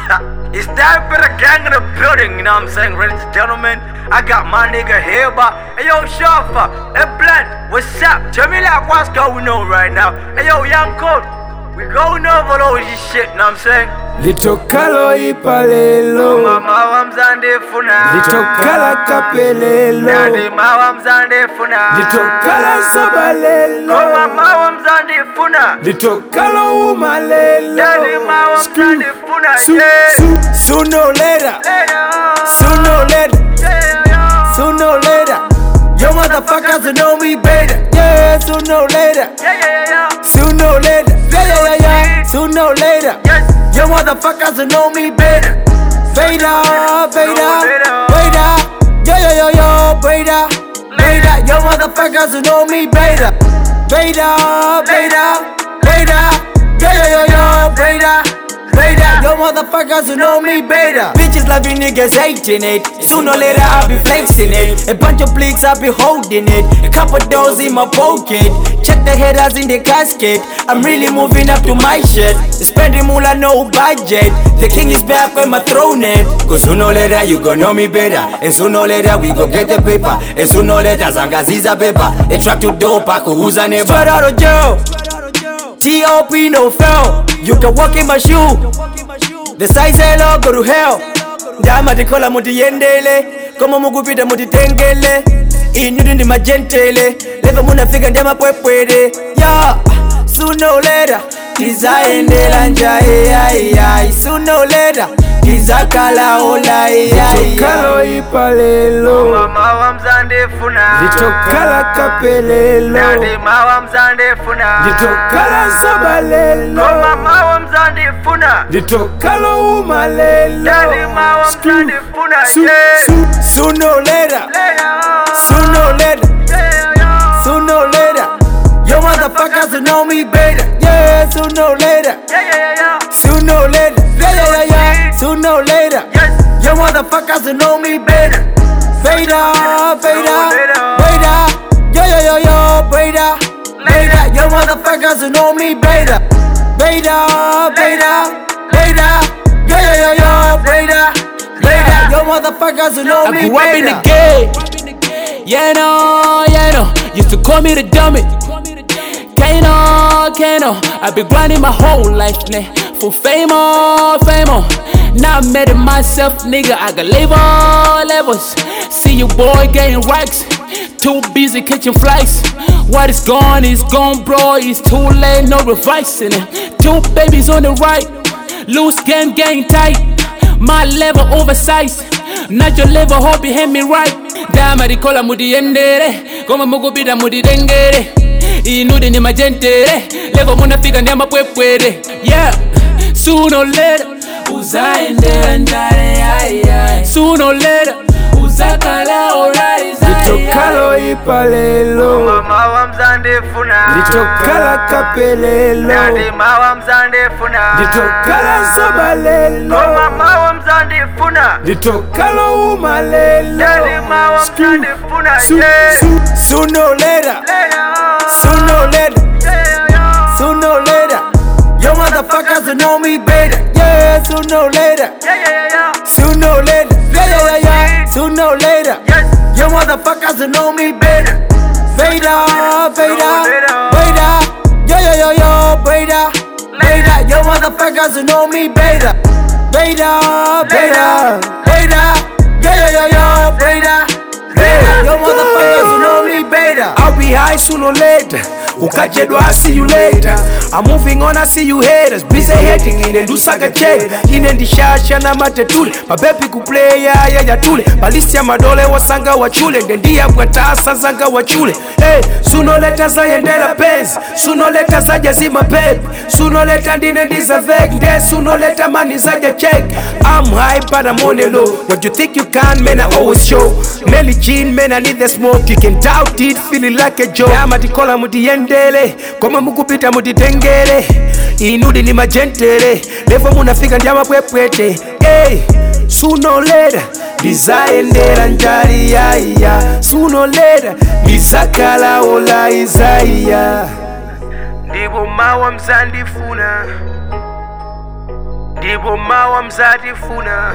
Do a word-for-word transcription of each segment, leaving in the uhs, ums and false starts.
It's time for the gang in the building, you know what I'm saying, ladies and gentlemen. I got my nigga here, but hey yo, Shafa, hey Blunt, what's up? Tell me like what's going on right now. Hey yo, Young Code, we going over all this shit, you know what I'm saying? Litokalo ipalelo mama wa mzande funa Litokala kapelelo Nadi mawa mzande funa Litokala sabalelo mama wa mzande funa Litokalo umalelo Nadi mawa mzande funa Su, su, sooner or later Sooner or later Sooner or later Yo motherfuckers know me better. Yeah, sooner or later Sooner or later Yeah, yeah, yeah, yeah Sooner or later Yo motherfuckers know me better. Vader, Vader, Vader. Yo, yo, yo, yo, Vader, Vader. Yo motherfuckers know me better. Vader, Vader, Vader. Yo, yo, yo, yo, Vader, Vader. Yo motherfuckers know me better. Bitches loving niggas hating it. Sooner or later I'll be flexing it. A bunch of blicks I'll be holding it. A couple doors in my pocket. Check the headers in the casket. I'm really moving up to my shit. Spending moolah, no budget. The king is back when my throne it. Cause sooner or later you gon' know me better. And sooner or later we gon' get the paper. And sooner or later Zangaziza paper. A track to dope, I could who's a neighbor. Straight out of jail. T O P no fail. You can walk in my shoe. The size hello go to hell. Dama de kola muti yendele. Como mugupita muti tengele. Inyudi ndi magentele. Leva muna fika ndema pwepwede. Yeah, sooner or later Tizaendela njae ai ai. Sooner or later Tizakala ola ai ai. Litokalo ipalelo mama wa mzande funa Litokala kapelelo Nadi mawa mzande funa Litokala sabalelo mama wa mzande funa Litokalo umalelo Nadi mawa mzande funa Su, su, sooner or later Sooner or later Sooner or later Yo motherfuckers know me better. Yeah, sooner or later Sooner or later Yeah, yeah, yeah, yeah Sooner or later Yo motherfuckers know me better. Vader, Vader, Vader. Yo, yo, yo, yo, Vader, Vader. Yo motherfuckers know me better. Vader, Vader, Vader. Yo, yo, yo, yo, Vader, Vader. Yo motherfuckers know me better. I grew up in the game. Yeah, no, yeah, no. Used to call me the dummy. Kano, Kano. I've been grinding my whole life, nah. For fame on, fame on. Now I made it myself, nigga. I got label levels. See you boy getting racks. Too busy catching flights. What is gone is gone, bro. It's too late, no revising it. Two babies on the right. Loose game, gang tight. My level oversized. Not your level, hope behind me right. Dama di kola mudi endere. Koma mugu bida mudi dengere. Inudi ni magentele. Level muna fika ndema pwepwede. Yeah, sooner or later uzaendela njare ai ai. Sooner or later uzakala orai zai. Litokalo ipalelo mama wa mzande funa Litokala kapelelo Nadi mawa mzande funa Litokala sabalelo mama wa mzande funa Litokalo umalelo Nadi mawa mzande funa Su, su, sooner or later Sooner or later Sooner or later Yo motherfuckers know me better. Yeah, sooner or later Sooner or later Yeah, yeah, yeah, yeah Sooner or later Yo motherfuckers know me better. Vader, Vader, Vader. Yo, yo, yo, yo, Vader, Vader. Yo motherfuckers know me better. Vader, Vader, Vader. Yo, yo, yo, yo, Vader, Vader. Yo motherfuckers know me better. I'll be high sooner or later. Ukajedwa, I see you later. I'm moving on, I see you haters. Busy hating in and do saga check. In and the shasha na matetule. Mabepi kuplay ya ya ya tule. Balisi ya madole wasanga wachule. Ndendia bwatasa zanga wachule. Hey, sooner or later zayendela pens. Sooner or later zaja zima pep. Sooner or later ndine ndisa vek. Then sooner or later money zaja check. I'm high but I'm on the low. What you think you can, man, I always show. Melly Jean, man, I need the smoke. You can doubt it, feeling like a joke. Yama di kola muti yende. Koma mukupita mutitengere. Inudi ni magentele. Levo munafika ndiyama pwepwete. Hey, sooner or later Dizaendela njari ya ya. Sooner or later Dizakala ola izaya. Ndibo mawa mzandi funa ndipo mawa mzatifuna.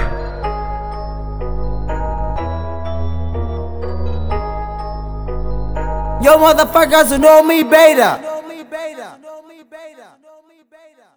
Yo motherfuckers who know me better.